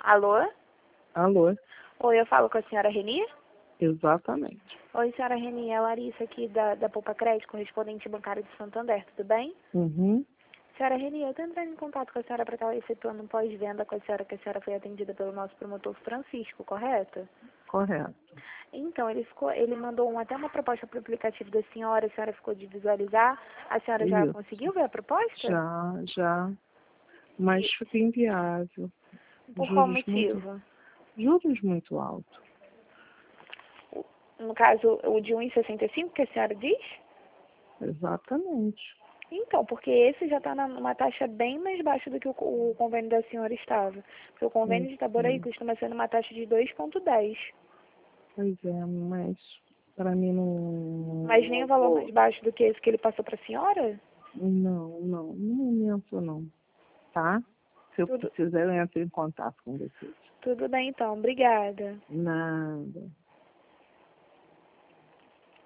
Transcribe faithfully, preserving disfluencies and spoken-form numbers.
Alô? Alô? Oi, eu falo com a senhora Reni? Exatamente. Oi, senhora Reni, é a Larissa aqui da, da Poupa Crédito, correspondente bancário de Santander, tudo bem? Uhum. Senhora Reni, eu estou entrando em contato com a senhora para estar efetuando um pós-venda com a senhora, que a senhora foi atendida pelo nosso promotor Francisco, correto? Correto. Então, ele, ficou, ele mandou um, até uma proposta para o aplicativo da senhora, a senhora ficou de visualizar. A senhora já Isso. conseguiu ver a proposta? Já, já. Mas fica inviável. Por qual Juros muito, motivo? juros muito altos. No caso, o de um vírgula sessenta e cinco que a senhora diz? Exatamente. Então, porque esse já está numa taxa bem mais baixa do que o, o convênio da senhora estava. Porque o convênio de Itaboraí Uhum. costuma ser numa taxa de dois vírgula dez. Pois é, mas para mim não. Mas nem Não o valor vou. mais baixo do que esse que ele passou para a senhora? Não, não. No momento não. Tá? Se eu Tudo, precisar, eu entro em contato com vocês. tudo bem então, obrigada. Nada.